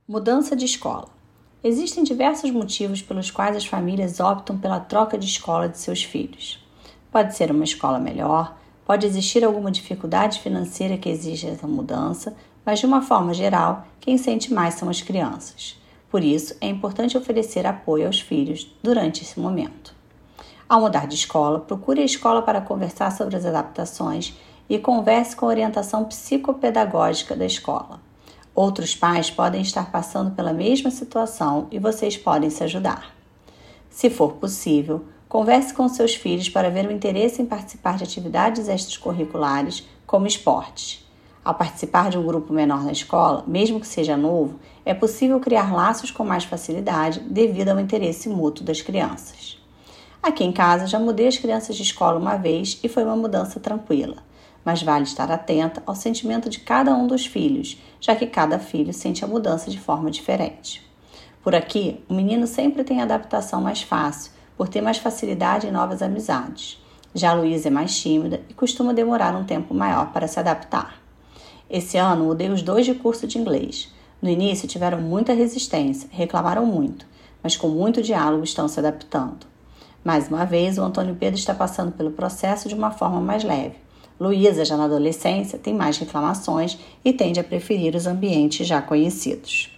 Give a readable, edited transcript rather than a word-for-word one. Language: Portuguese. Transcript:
Mudança de escola. Existem diversos motivos pelos quais as famílias optam pela troca de escola de seus filhos. Pode ser uma escola melhor, pode existir alguma dificuldade financeira que exija essa mudança, mas de uma forma geral, quem sente mais são as crianças. Por isso, é importante oferecer apoio aos filhos durante esse momento. Ao mudar de escola, procure a escola para conversar sobre as adaptações e converse com a orientação psicopedagógica da escola. Outros pais podem estar passando pela mesma situação e vocês podem se ajudar. Se for possível, converse com seus filhos para ver o interesse em participar de atividades extracurriculares, como esportes. Ao participar de um grupo menor na escola, mesmo que seja novo, é possível criar laços com mais facilidade devido ao interesse mútuo das crianças. Aqui em casa já mudei as crianças de escola uma vez e foi uma mudança tranquila. Mas vale estar atenta ao sentimento de cada um dos filhos, já que cada filho sente a mudança de forma diferente. Por aqui, o menino sempre tem a adaptação mais fácil, por ter mais facilidade em novas amizades. Já a Luísa é mais tímida e costuma demorar um tempo maior para se adaptar. Esse ano, mudei os dois de curso de inglês. No início, tiveram muita resistência, reclamaram muito, mas com muito diálogo estão se adaptando. Mais uma vez, o Antônio Pedro está passando pelo processo de uma forma mais leve. Luísa, já na adolescência, tem mais reclamações e tende a preferir os ambientes já conhecidos.